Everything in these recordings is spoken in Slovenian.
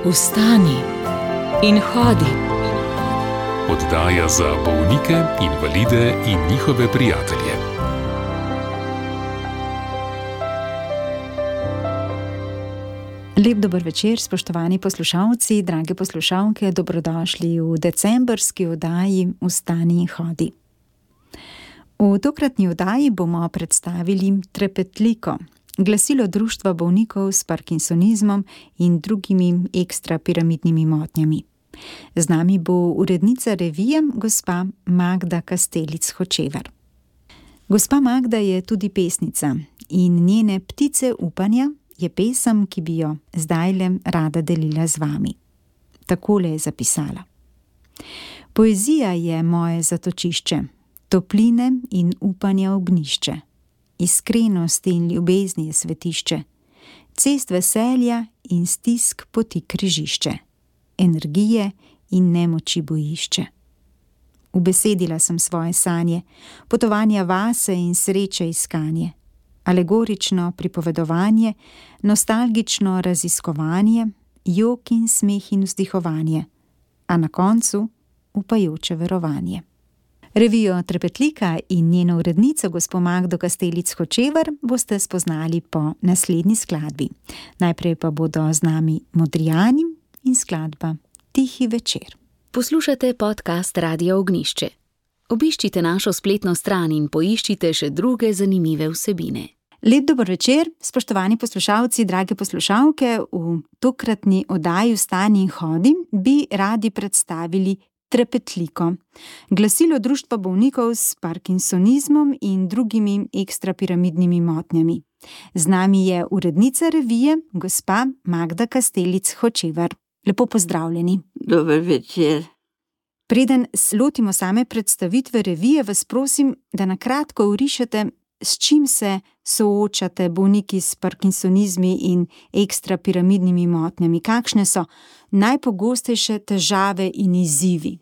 Vstani in hodi. Oddaja za bolnike, invalide in njihove prijatelje. Lep dober večer, spoštovani poslušalci, drage poslušalke, dobrodošli v decembrski oddaji Vstani in hodi. V tokratni oddaji bomo predstavili Trepetliko, glasilo Društva bolnikov s parkinsonizmom in drugimi ekstrapiramidnimi motnjami. Z nami bo urednica revije, gospa Magda Kastelic-Hočevar. Gospa Magda je tudi pesnica in njene Ptice upanja je pesem, ki bi jo zdajle rada delila z vami. Takole je zapisala. Poezija je moje zatočišče, topline in upanja ognišče. Iskrenosti in ljubezni je svetišče, cest veselja in stisk poti križišče, energije in nemoči bojišče. Ubesedila sem svoje sanje, potovanja vase in sreče iskanje, alegorično pripovedovanje, nostalgično raziskovanje, jok in smeh in vzdihovanje, a na koncu upajoče verovanje. Revijo Trepetlika in njeno urednico gospo Magdo Kastelic-Hočevar boste spoznali po naslednji skladbi. Najprej pa bodo z nami Modrijani in skladba Tihi večer. Poslušate podcast Radia Ognišče. Obiščite našo spletno stran in poiščite še druge zanimive vsebine. Lep dober večer, spoštovani poslušalci, drage poslušalke. V tokratni oddaji Vstani in hodi bi radi predstavili Trepetliko, glasilo Društva bolnikov s parkinsonizmom in drugimi ekstrapiramidnimi motnjami. Z nami je urednica revije, gospa Magda Kastelic-Hočevar. Lepo pozdravljeni. Dober večer. Preden se lotimo same predstavitve revije, vas prosim, da na kratko orišete, s čim se soočate bolniki s parkinsonizmi in ekstrapiramidnimi motnjami. Kakšne so najpogostejše težave in izzivi?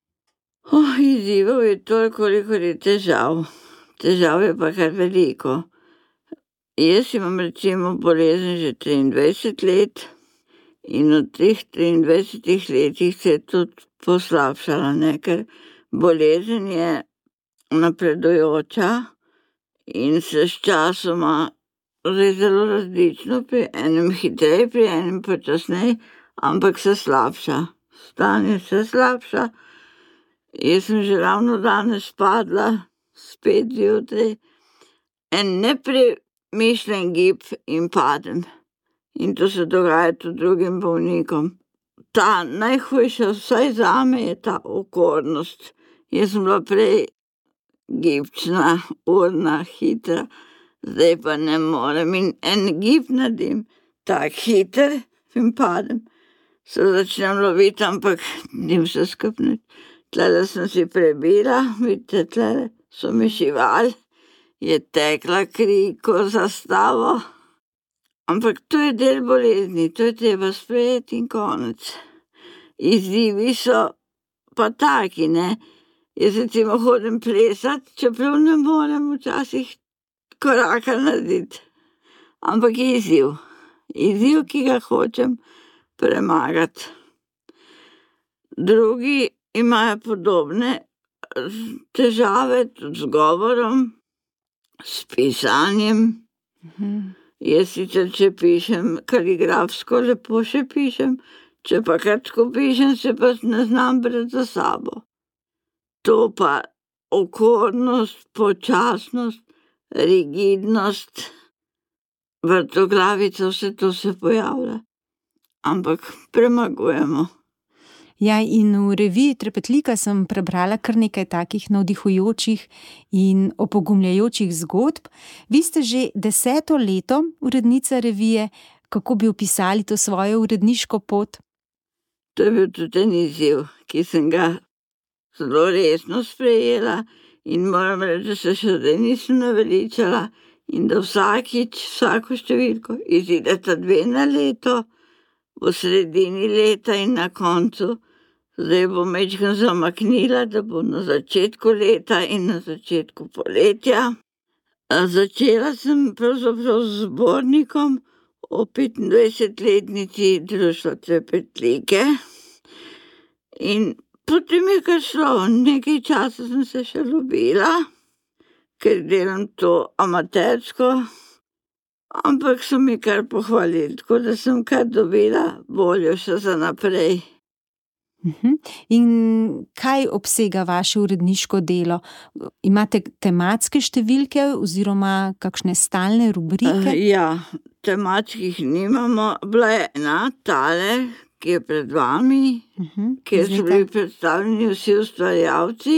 Izzivov je toliko, kolikor je težav. Težav je pa kar veliko. Jaz imam recimo bolezen že 23 let in od teh 23 letih se je tudi poslabšala, ker bolezen je napredujoča in se s časoma zelo različno, pri enem hitreje, pri enem počasneje, ampak se slabša. Stanje se slabša. Jaz sem že ravno danes padla, spet zjutraj, en nepremišljen gib in padem. In to se dogaja tudi drugim bolnikom. Ta najhujša, vsaj zame, je ta okornost. Jaz sem bila prej gibčna, urna, hitra, zdaj pa ne morem. In en gib naredim, tak hiter in padem. Se začnem loviti, ampak njim se skupniti. Tlele sem si prebila, vidite, tlele so mi šivali, je tekla kri ko zastavo. Ampak to je del bolezni, to je treba sprejeti in konec. Izzivi so pa taki, ne. Jaz recimo hodim plesati, čeprav ne morem včasih koraka narediti. Ampak je izziv. Izziv, ki ga hočem premagati. Drugi imajo podobne težave tudi z govorom, s pisanjem. Jaz sicer, če pišem kaligrafsko, lepo še pišem, če pa kratko pišem, se pa ne znam brati za sabo. To pa okornost, počasnost, rigidnost, vrtoglavica, vse to se pojavlja. Ampak premagujemo. Ja, in v reviji Trepetlika sem prebrala kar nekaj takih navdihujočih in opogumljajočih zgodb. Vi ste že 10. leto urednica revije. Kako bi opisali to svojo uredniško pot? To je bil tudi en izziv, ki sem ga zelo resno sprejela in moram reči, da se še zdaj nisem naveličala in da vsakič, vsako številko izideta 2 na leto, v sredini leta in na koncu. Zdaj bom majčkeno zamaknila, da bo na začetku leta in na začetku poletja. Začela sem pravzaprav z zbornikom o 25-letnici društva Trepetlike. In potem je kar šlo, nekaj časa sem se še ljubila, ker delam to amatersko, ampak so mi kar pohvalili, tako da sem kar dobila voljo še za naprej. In kaj obsega vaše uredniško delo? Imate tematske številke oziroma kakšne stalne rubrike? Ja, tematskih nimamo. Bila je ena tale, ki je pred vami, kjer so bili predstavljeni vsi ustvarjalci.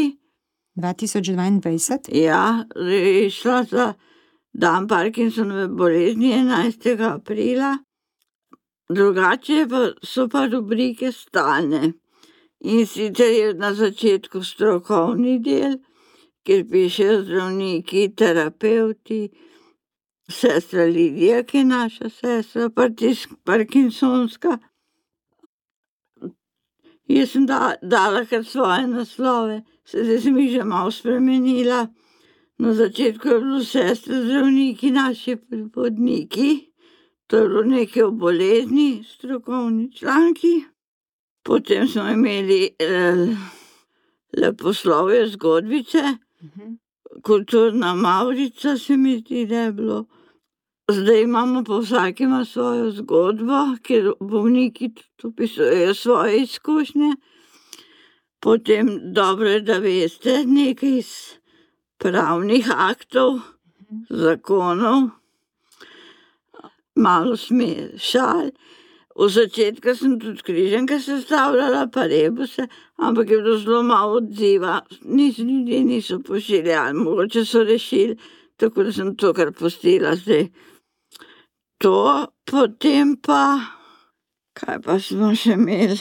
2022? Ja, je šla za dan Parkinsonove bolezni 11. aprila. Drugače so pa rubrike stalne. In sicer je na začetku strokovni del, kjer pišejo zdravniki, terapeuti, sestra Lidija, ki je naša sestra, parkinsonska. Jaz sem dala kar svoje naslove, zdaj sem jih že malo spremenila. Na začetku je bilo sestre zdravniki, naši prihodniki, to je bilo nekaj o bolezni, strokovni članki. Potem smo imeli leposlovje zgodbice, kulturna Mavrica se mi zdi, da je bilo. Zdaj imamo pa vsak ima svojo zgodbo, kjer bolniki opisujejo svoje izkušnje. Potem dobro je, da veste nekaj iz pravnih aktov, zakonov, malo šal. V začetku sem tudi križanke sestavljala, pa rebuse, ampak je bilo zelo malo odziva. Ljudje niso pošiljali, mogoče so rešili, tako da sem to kar pustila zdaj. To, potem pa, kaj pa smo še imeli?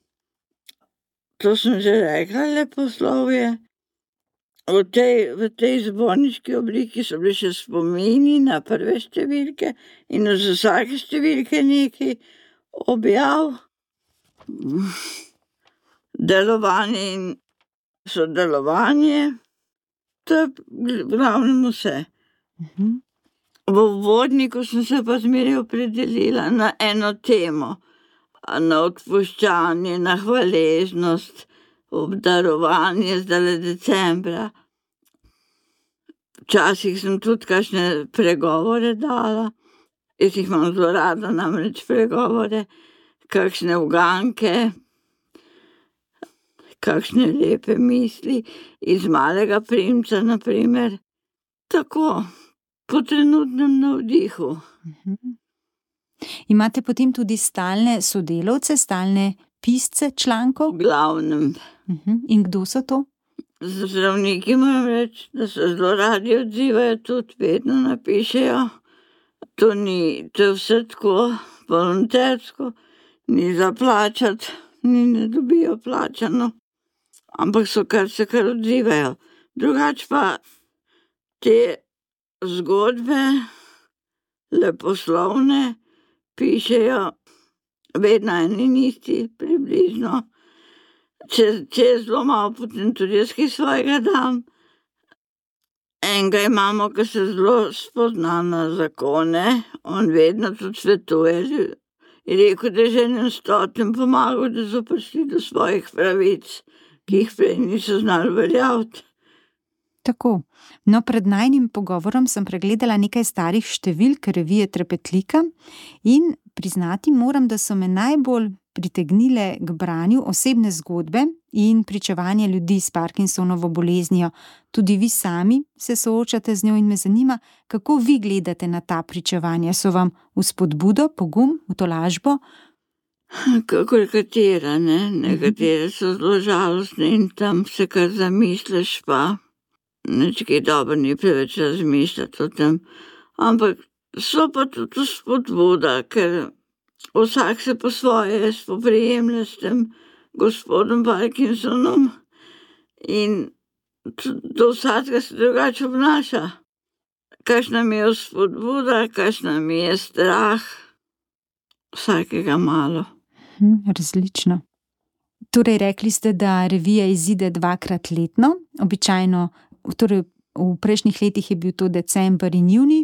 To sem že rekla, leposlovje. V tej zborniški obliki so bili še spomini na prve številke in z vsake številke nekaj objav, delovanje in sodelovanje, to je v glavnem vse. V uvodniku sem se pa zmeraj opredelila na eno temo, na odpuščanje, na hvaležnost, obdarovanje zdaj decembra. Včasih sem tudi kakšne pregovore dala. Jaz jih imam zelo rada, namreč pregovore, kakšne uganke, kakšne lepe misli iz Malega princa, na primer. Tako, po trenutnem navdihu. Imate potem tudi stalne sodelavce, stalne pisce člankov? V glavnem. In kdo so to? Zdravniki moram reči, da se zelo radi odzivajo, tudi vedno napišejo. To je vse tako volontersko, ni za plačati, ne dobijo plačano, ampak se kar odzivajo. Drugače pa te zgodbe leposlovne pišejo vedno eni in isti, približno. Če je zelo malo, potem tudi jaz kaj svojega dam. Enega imamo, ki se zelo spozna na zakone, on vedno tudi svetuje. Je rekel, da je že 100 pomagal, da so prišli do svojih pravic, ki jih prej niso znali uveljaviti. Tako. No, pred najnim pogovorom sem pregledala nekaj starih številk revije Trepetlika in priznati moram, da so me najbolj pritegnile k branju osebne zgodbe in pričevanje ljudi s Parkinsonovo boleznijo. Tudi vi sami se soočate z njo in me zanima, kako vi gledate na ta pričevanja. So vam v spodbudo, pogum, v tolažbo? Kakor katera, ne? Nekatere so zelo žalostne in tam se kar zamisliš, pa nič kaj dobro ni preveč razmišljati o tem. Ampak so pa tudi spodbuda, ker vsak se po svoje spoprijemlja s tem gospodom Parkinsonom in do vsakega se drugače obnaša. Kakšna mi je spodbuda, kakšna mi je strah, vsakega malo. Različno. Torej, rekli ste, da revija izide 2-krat letno, običajno, torej v prejšnjih letih je bil to december in junij.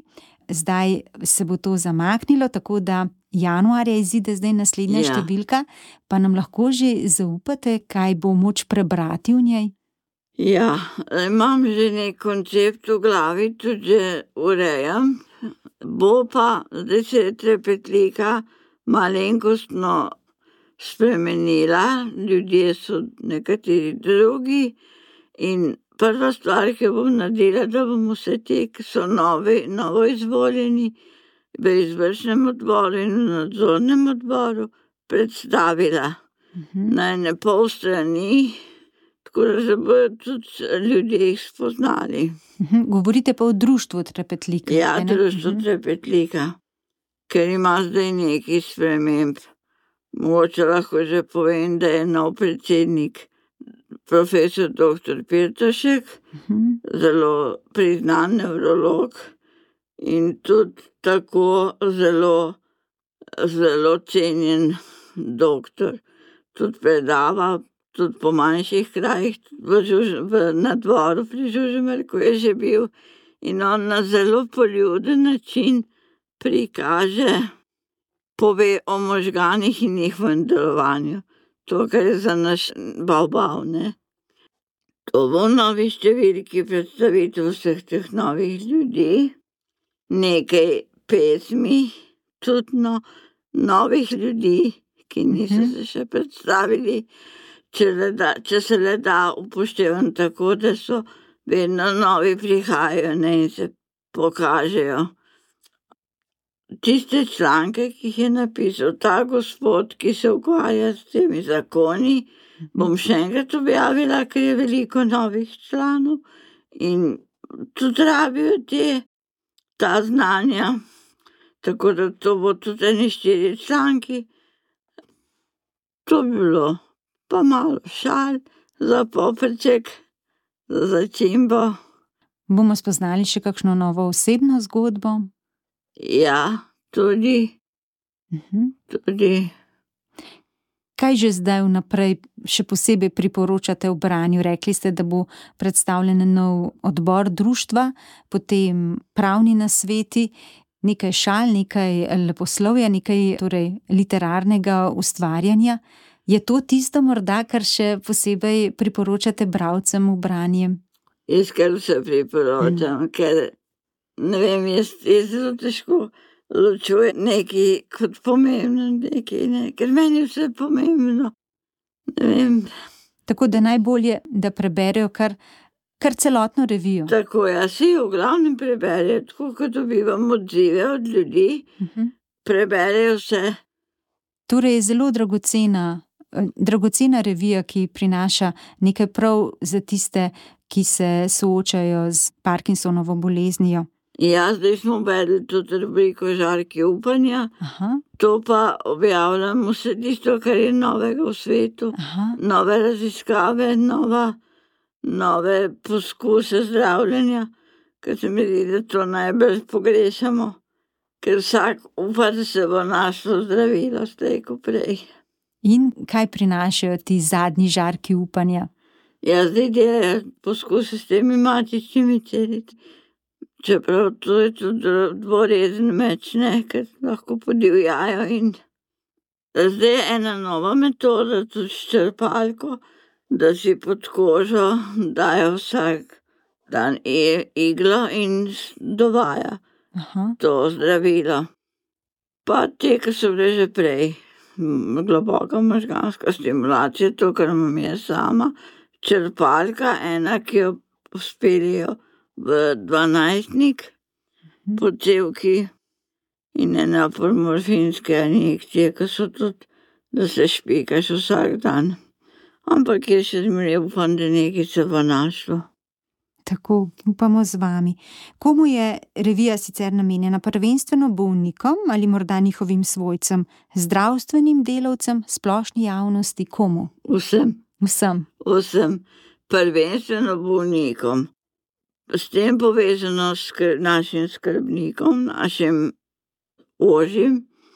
zdaj se bo to zamaknilo, tako da januarja izide zdaj naslednja številka, pa nam lahko že zaupate, kaj bo moč prebrati v njej? Ja, imam že nek koncept v glavi, tudi že urejam. Bo pa, zdaj se je Trepetlika malenkostno spremenila, ljudje so nekateri drugi in prva stvar, ki bom naredila, da bomo vse te, ki so novo izvoljeni v izvršnem odboru in v nadzornem odboru, predstavila na ene pol strani, tako da se bodo tudi ljudje jih spoznali. Govorite pa o društvu Trepetlika. Ja, društvo Trepetlika, ker ima zdaj nekaj sprememb. Mogoče lahko že povem, da je nov predsednik profesor dr. Pirtošek, zelo priznan nevrolog in tudi tako zelo cenjen doktor. Tudi predava, tudi po manjših krajih, na dvoru pri Žužemberku je že bil in on na zelo poljuden način prikaže, pove o možganih in njihovem delovanju. To, kar je za naš bav, ne. To bo v novi številki predstavitev vseh teh novih ljudi, nekaj pesmi, tudi novih ljudi, ki niso se še predstavili, če se le da upoštevam tako, da so vedno novi prihajajo, ne, in se pokažejo. Tiste članke, ki jih je napisal ta gospod, ki se ukvarja s temi zakoni, bom še enkrat objavila, ker je veliko novih članov in tudi rabijo ta znanja, tako da to bo tudi eni 4 članki. To bi bilo pa malo šal za poprček, za začimbo. Bomo spoznali še kakšno novo osebno zgodbo? Ja, tudi. Kaj že zdaj vnaprej še posebej priporočate v branju? Rekli ste, da bo predstavljen nov odbor društva, potem pravni nasveti, nekaj šal, nekaj leposlovja, nekaj torej literarnega ustvarjanja. Je to tisto morda, kar še posebej priporočate bralcem v branje? Jaz kar vse priporočam, ker ne vem, jaz zelo težko ločujem nekaj kot pomembno, nekaj ne, ker meni je vse pomembno. Ne vem. Tako da najbolje, da preberejo kar celotno revijo. Tako, ja, si v glavnem preberejo, tako kot dobivam odzive od ljudi, preberejo vse. Torej je zelo dragocena revija, ki prinaša nekaj prav za tiste, ki se soočajo z Parkinsonovo boleznijo. Ja, zdaj smo vedeli tudi rubriko Žarki upanja. To pa objavljam vse tisto, kar je novega v svetu. Nove raziskave, nove poskuse zdravljenja, ker se mi zdi, da to najbolj pogrešamo, ker vsak upa, da se bo našlo zdravilo slej ko prej. In kaj prinašajo ti zadnji žarki upanja? Ja, zdaj delajo poskuse s temi matičnimi celici. Čeprav to je tudi dvorezen meč, ne, ker lahko podivjajo in zdaj je ena nova metoda, tudi s črpalko, da si pod kožo dajo vsak dan iglo in dovaja to zdravilo. Pa te, ki so bile že prej, globoka možganska stimulacija, to, kar imam jaz sama, črpalka, ena, ki jo speljejo v 12-nik po cevki in ena morfinske injekcije, ki so tudi, da se špikaš vsak dan. Ampak je še zmeraj upam, da nekaj se bo našlo. Tako, upamo z vami. Komu je revija sicer namenjena? Prvenstveno bolnikom ali morda njihovim svojcem, zdravstvenim delavcem, splošni javnosti, komu? Vsem. Prvenstveno bolnikom. S tem povezano s našim skrbnikom, našim ožjim,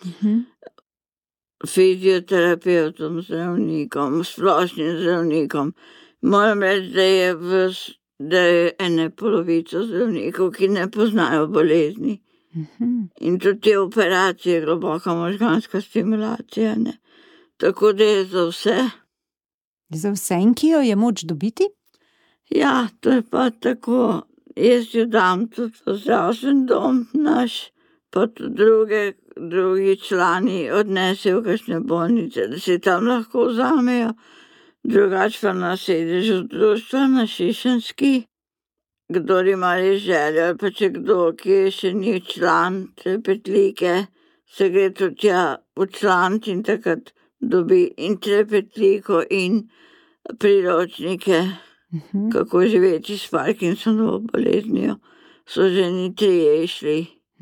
fizioterapeutom, zdravnikom, splošnim zdravnikom. Moram reči, da je ene polovico zdravnikov, ki ne poznajo bolezni. In tudi te operacije, globoka možganska stimulacija, ne. Tako da je za vse. Za vse, in ki jo je moč dobiti? Ja, to je pa tako. Jaz jo dam tudi v zdravstven dom naš, pa tudi drugi člani odnesejo v kakšne bolnice, da se tam lahko vzamejo. Drugače pa na sedežu društva na Šišenski, kdor ima res željo, ali pa če kdo, ki še ni član Trepetlike, se gre tudi tja včlaniti in takrat dobi in Trepetliko in priročnike, kako živeti s Parkinsonovo boleznijo. So že ni 3 šli.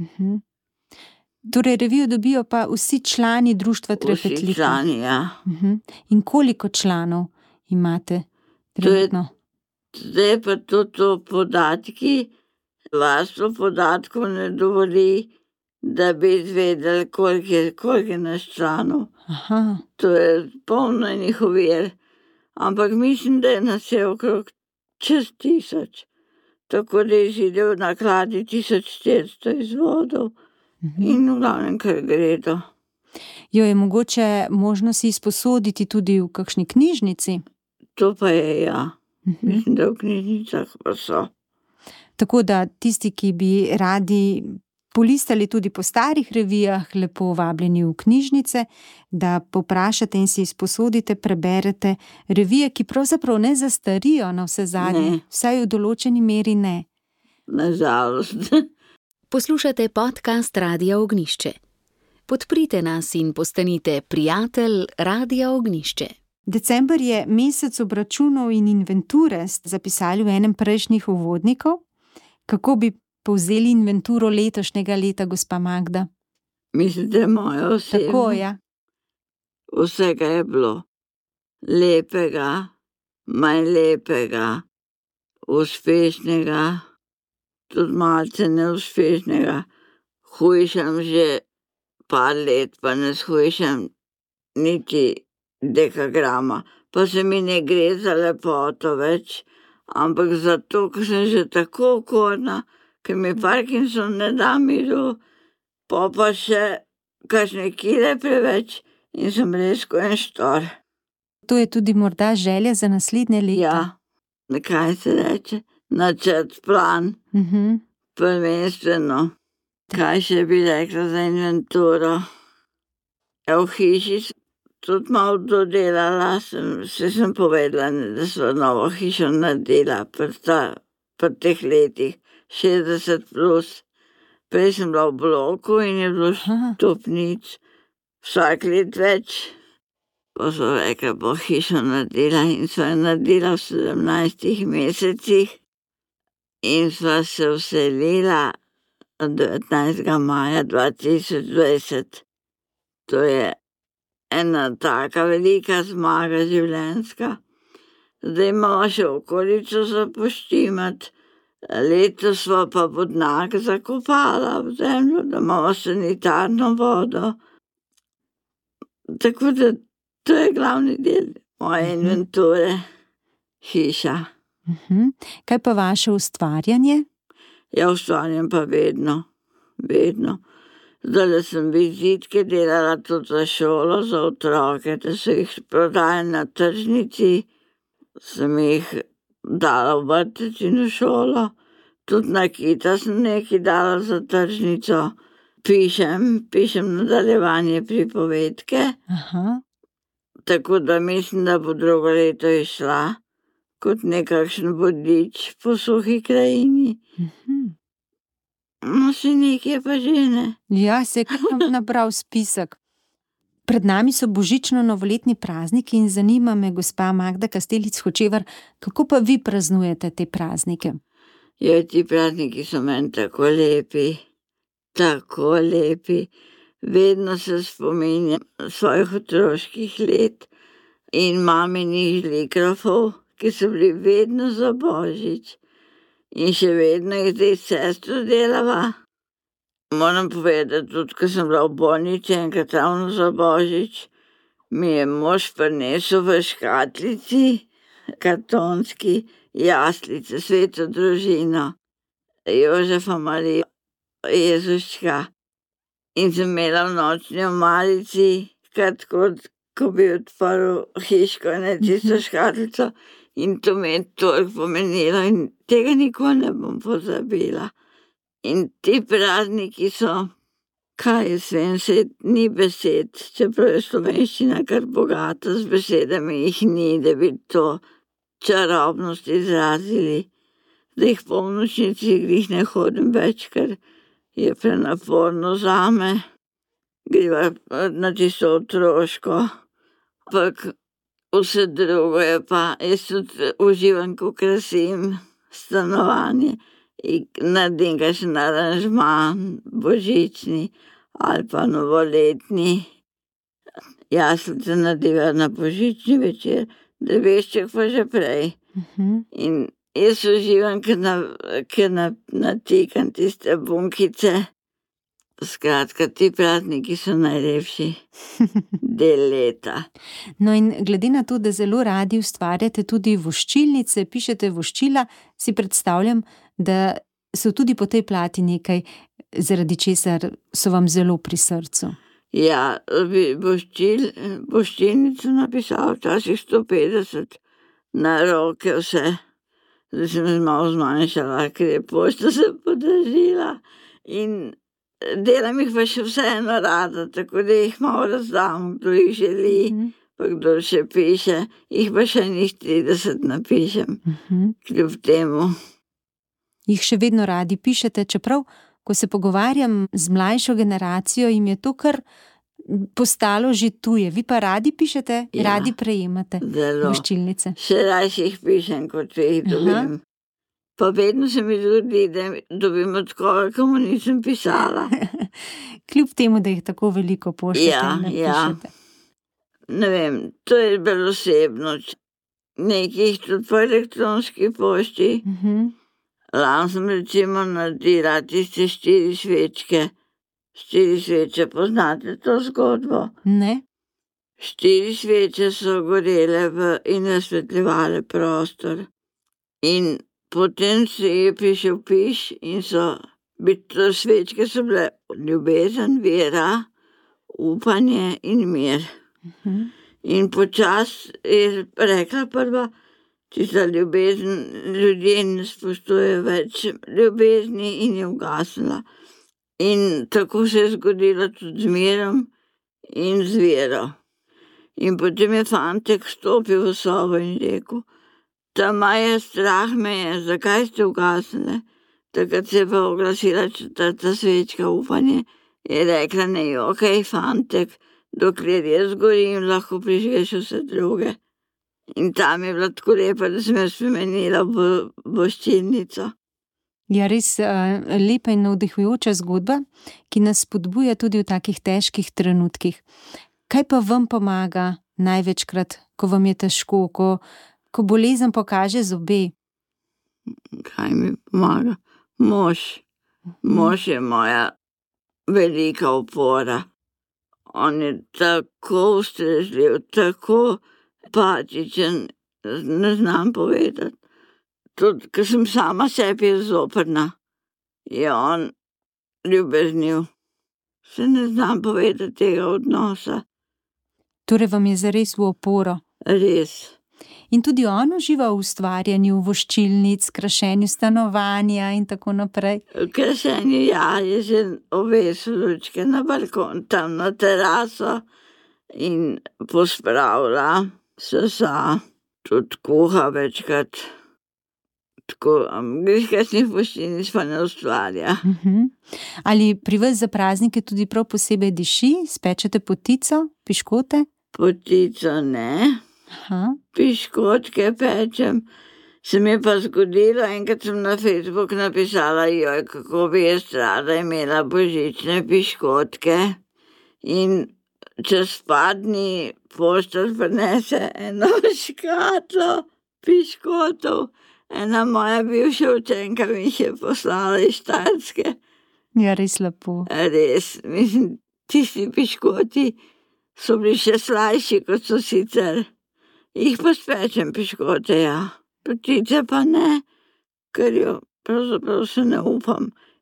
Torej, revijo dobijo pa vsi člani društva Trepetlika? Vsi člani, ja. In koliko članov imate trenutno? Zdaj pa to podatki, varstvo podatkov ne dovoli, da bi izvedeli, koliko je naš članov. Aha. To je polno enih ovir. Ampak mislim, da je nas je okrog čez 1000. Tako da izide v nakladi 1400 izvodov. In v glavnem, kar gredo. Jo je mogoče možno si izposoditi tudi v kakšni knjižnici? To pa je, ja. Mislim, da v knjižnicah pa so. Tako da tisti, ki bi radi polistali tudi po starih revijah, lepo vabljeni v knjižnice, da povprašate in si izposodite, preberete revije, ki pravzaprav ne zastarijo na vse zadnje, vsaj v določeni meri ne. Nažalost. Poslušate podcast Radia Ognišče. Podprite nas in postanite prijatelj Radia Ognišče. December je mesec obračunov in inventure, ste zapisali v enem prejšnjih uvodnikov. Kako bi povzeli inventuro letošnjega leta, gospa Magda? Mislite, moja osebna? Tako, ja. Vsega je bilo. Lepega, manj lepega, uspešnega, tudi malce neuspešnega. Hujšam že par let, pa ne shujšam niti dekagrama. Pa se mi ne gre za lepoto več, ampak zato, ker sem že tako okorna, ker mi Parkinson ne da miru, pa še kakšne kile preveč in sem res ko en štor. To je tudi morda želja za naslednje leto. Ja, kaj se reče? Načrt, plan, prvenstveno. Kaj še bi rekla za inventuro? V hiši tudi malo dodelala, sem povedala, da so novo hišo naredila pri teh letih, 60 plus. Prej sem bila v bloku in je bilo stopnic, vsak let več. Pa so rekla, bo hišo naredila in sva jo naredila v 17 mesecih in sva se vselila 19. maja 2020. To je ena taka velika zmaga življenjska. Zdaj imamo še okolico za poštimati. Letos sva pa vodnjak zakopala v zemljo, da imamo sanitarno vodo. Tako da to je glavni del moje inventure, hiša. Kaj pa vaše ustvarjanje? Ja, ustvarjam pa vedno. Zdaj sem vizitke delala tudi za šolo, za otroke, da so jih prodajali na tržnici. Sem jih dala v vrtec in v šolo. Tudi nakita sem nekaj dala za tržnico. Pišem nadaljevanje pripovedke. Tako da mislim, da bo drugo leto išla kot nekakšen vodič po suhi krajini. No, še nekaj pa že ne. Ja, se je kar nabral spisek. Pred nami so božično-novoletni prazniki in zanima me, gospa Magda Kastelic-Hočevar, kako pa vi praznujete te praznike? Ja, ti prazniki so meni tako lepi. Tako lepi. Vedno se spominjam svojih otroških let in maminih žlikrofov, ki so bili vedno za božič. In še vedno jih zdaj sestro delava. Moram povedati, tudi ko sem bila v bolnici enkrat ravno za božič, mi je mož prinesel v škatlici kartonski jaslice, Sveto družino, Jožefa Marijo. Jezuščka. In sem imela v nočni omarici, ko bi odprl hiško, ne, tisto škatlico, in to mi je toliko pomenilo in tega nikoli ne bom pozabila. In ti prazniki so, kaj jaz vem, ni besed, čeprav je slovenščina kar bogata z besedami, jih ni, da bi to čarobnost izrazili. Da jih po nočnici glih ne hodim več, ker je prenaporno zame. Greva na tisto otroško, ampak vse drugo je pa, jaz tudi uživam, ko krasim stanovanje in naredim kakšen aranžma, božični ali pa novoletni. Jaslice narediva na božični večer, drevešček pa že prej. In jaz uživam, ker natikam tiste bunkice. Skratka, ti prazniki so najlepši del leta. No, in glede na to, da zelo radi ustvarjate tudi voščilnice, pišete voščila, si predstavljam, da so tudi po tej plati nekaj, zaradi česar so vam zelo pri srcu. Ja, voščilnico napisal včasih 150 na roke vse. Zdaj sem malo zmanjšala, ker je pošta se podražila in delam jih pa še vseeno rada, tako da jih malo razdam, kdo jih želi, pa kdo še piše, jih pa še njih 30 napišem, kljub temu. Jih še vedno radi pišete, čeprav, ko se pogovarjam z mlajšo generacijo, jim je to kar postalo že tuje. Vi pa radi pišete, radi prejemate voščilnice. Še rajši jih pišem, kot jih dobim. Pa vedno se mi zgodi, da dobim od koga, komu nisem pisala. Kljub temu, da jih tako veliko pošljete. Ja. Ne vem, to je bolj osebno. Nekih tudi po elektronski pošti. Lani sem recimo naredila tiste 4 svečke. 4 sveče, poznate to zgodbo? Ne. 4 sveče so gorele in razsvetljevale prostor. In potem se je prišel piš in svečke so bile ljubezen, vera, upanje in mir. In počas je rekla prva, tista ljubezen, ljudje ne spoštujejo več ljubezni in je ugasnila. In tako se je zgodilo tudi z mirom in z vero. In potem je fantek stopil v sobo in rekel: "Ta Maja, strah me je, zakaj ste ugasnile?" Takrat se je pa oglasila 4. svečka, upanje. Je rekla: "Ne jokaj, fantek, dokler jaz gorim, lahko prižgeš vse druge." In tam je bila tako lepa, da sem jo spremenila v voščilnico. Ja, res lepa in navdihujoča zgodba, ki nas spodbuja tudi v takih težkih trenutkih. Kaj pa vam pomaga največkrat, ko vam je težko, ko bolezen pokaže zobe? Kaj mi pomaga? Mož. Mož je moja velika opora. On je tako ustrežljiv, tako empatičen, ne znam povedati. Tudi, ker sem sama sebi zoprna, je on ljubezniv. Se ne znam povedati tega odnosa. Torej vam je zares v oporo. Res. In tudi on uživa v ustvarjanju voščilnic, krašenju stanovanja in tako naprej. Krašenju, ja, je že ovesil lučke na balkon, tam na teraso in pospravlja, sesa, tudi kuha večkrat. Tako, kakšnih voščilnic pa ne ustvarja. Ali pri vas za praznike tudi prav posebej diši? Spečete potico, piškote? Potico ne. Piškotke pečem. Se mi je pa zgodilo, enkrat sem na Facebook napisala: "Joj, kako bi jaz rada imela božične piškotke." In čez par dni poštar prinese eno škatlo piškotov. Ena moja bivša učenka mi jih je poslala iz Štajerske. Ja, res lepo. Res, mislim, tisti piškoti so bili še slajši, kot so sicer. Jih pa spečem piškote, ja. Potice pa ne, ker jo pravzaprav se ne upam.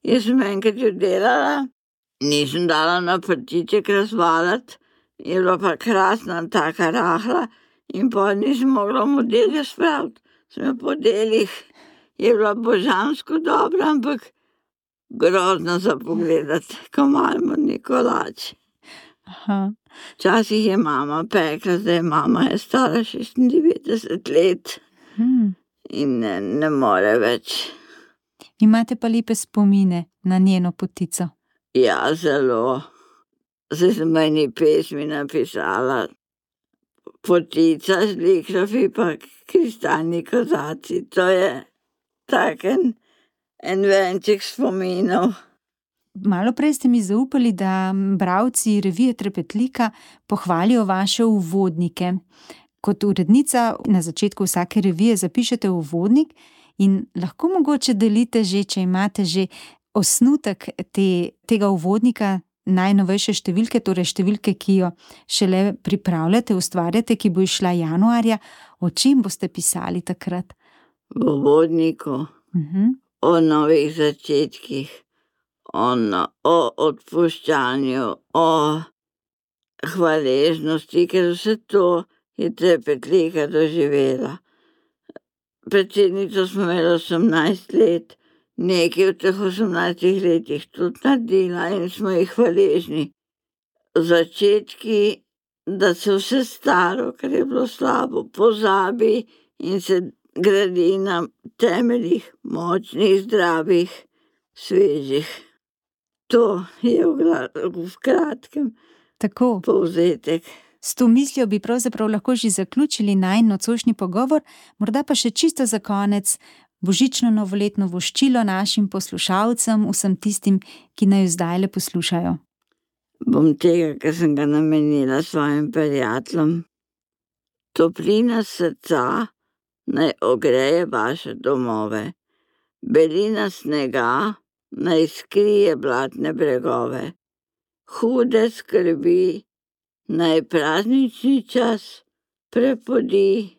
Jaz sem enkrat jo delala, nisem dala na prtiček razvaliti, je bila pa krasna, taka rahla in pa nisem mogla v modelje spraviti. Sem jo po delih, je bila božansko dobra, ampak grozno za pogledati, ko malmo Nikolač. Včasih je mama pekla, zdaj mama je stara 96 let in ne more več. Imate pa lepe spomine na njeno potico. Ja, zelo. Zdaj sem meni pesmi napisala. Potica z likrofi pa kristalni kozaci. To je taken en venček spominov. Malo prej ste mi zaupali, da bralci revije Trepetlika pohvalijo vaše uvodnike. Kot urednica na začetku vsake revije zapišete uvodnik in lahko mogoče delite že, če imate že osnutek tega uvodnika, najnovejše številke, torej številke, ki jo šele pripravljate, ustvarjate, ki bo išla januarja. O čem boste pisali takrat? V uvodniku, o novih začetkih, o odpuščanju, o hvaležnosti, ker vse to je Trepetlika doživela. Predsednico smo imeli 18 let, nekaj v teh 18 letih tudi naredila in smo jih hvaležni. Začetki, da se vse staro, kar je bilo slabo, pozabi in se gradi na temeljih močnih, zdravih, svežih. To je v kratkem povzetek. S to mislijo bi pravzaprav lahko že zaključili najin nocojšnji pogovor, morda pa še čisto za konec božično novoletno voščilo našim poslušalcem, vsem tistim, ki naju zdajle poslušajo. Bom tega, kar sem ga namenila svojim prijateljem. Toplina srca naj ogreje vaše domove. Belina snega naj skrije blatne bregove. Hude skrbi naj praznični čas prepodi.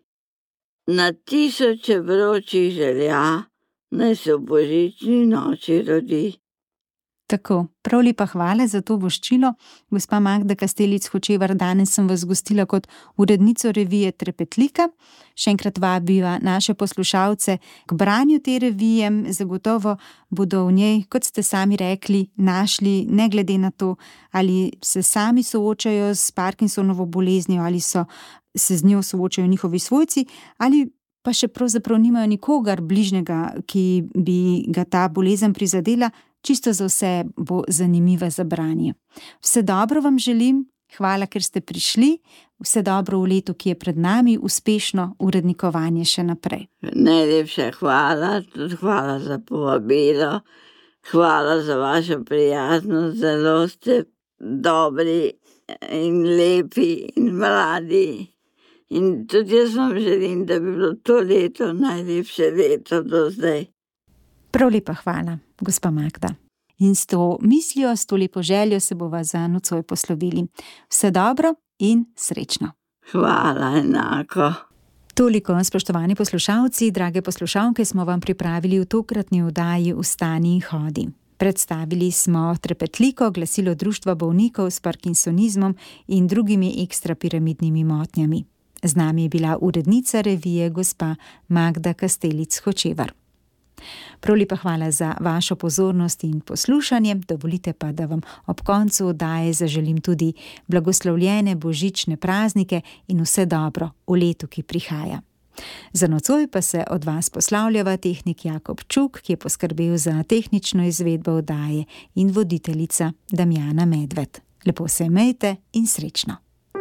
Na tisoče vročih želja naj se v božični noči rodi. Tako, prav lepa hvala za to voščilo. Gospa Magda Kastelic Hočevar, danes sem vas gostila kot urednico revije Trepetlika. Še enkrat vabiva naše poslušalce k branju te revije. Zagotovo bodo v njej, kot ste sami rekli, našli, ne glede na to, ali se sami soočajo s Parkinsonovo boleznijo, ali se z njo soočajo njihovi svojci, ali pa še pravzaprav nimajo nikogar bližnjega, ki bi ga ta bolezen prizadela. Čisto za vse bo zanimiva za branje. Vse dobro vam želim, hvala, ker ste prišli, vse dobro v letu, ki je pred nami, uspešno urednikovanje še naprej. Najlepša hvala, tudi hvala za povabilo, hvala za vašo prijaznost, zelo ste dobri in lepi in mladi. In tudi jaz vam želim, da bi bilo to leto najlepše leto do zdaj. Prav lepa hvala, gospa Magda. In s to mislijo, s to lepo željo se bova za nocoj poslovili. Vse dobro in srečno. Hvala, enako. Toliko, spoštovani poslušalci, drage poslušalke, smo vam pripravili v tokratni oddaji Vstani in hodi. Predstavili smo Trepetliko, glasilo Društva bolnikov s parkinsonizmom in drugimi ekstrapiramidnimi motnjami. Z nami je bila urednica revije gospa Magda Kastelic Hočevar. Prav lepa hvala za vašo pozornost in poslušanje. Dovolite pa, da vam ob koncu oddaje zaželim tudi blagoslovljene božične praznike in vse dobro v letu, ki prihaja. Za nocoj pa se od vas poslavljava tehnik Jakob Čuk, ki je poskrbel za tehnično izvedbo oddaje, in voditeljica Damjana Medved. Lepo se imejte in srečno.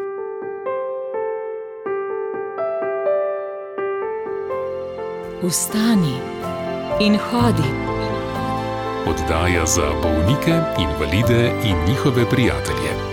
Vstani in hodi. Oddaja za bolnike, invalide in njihove prijatelje.